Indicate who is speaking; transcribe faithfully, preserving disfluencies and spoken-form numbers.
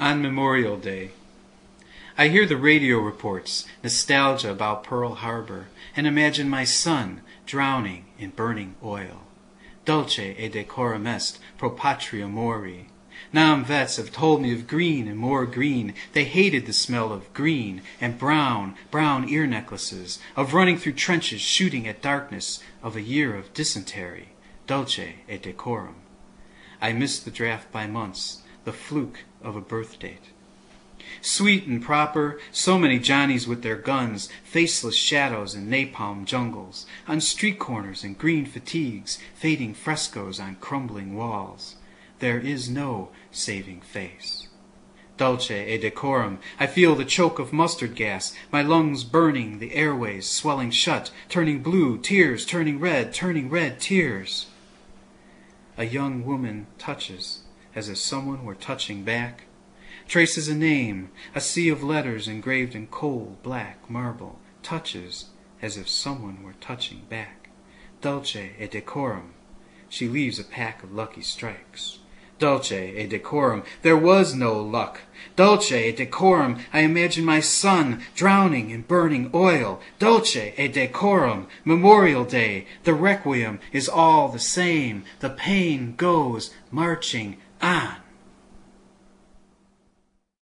Speaker 1: On Memorial Day. I hear the radio reports, nostalgia about Pearl Harbor, and imagine my son drowning in burning oil. Dulce et decorum est pro patria mori. Nam vets have told me of green and more green. They hated the smell of green and brown, brown ear necklaces, of running through trenches shooting at darkness, of a year of dysentery. Dulce et decorum. I missed the draft by months, the fluke of a birth date. Sweet and proper, so many Johnnies with their guns, faceless shadows in napalm jungles, on street corners in green fatigues, fading frescoes on crumbling walls. There is no saving face. Dulce et decorum. I feel the choke of mustard gas, my lungs burning, the airways swelling shut, turning blue, tears turning red, turning red, tears. A young woman touches, as if someone were touching back, traces a name, a sea of letters engraved in cold black marble, touches as if someone were touching back. Dulce et decorum. She leaves a pack of lucky strikes. Dulce et decorum. There was no luck. Dulce et decorum. I imagine my son drowning in burning oil. Dulce et decorum. Memorial Day. The requiem is all the same. The pain goes marching on.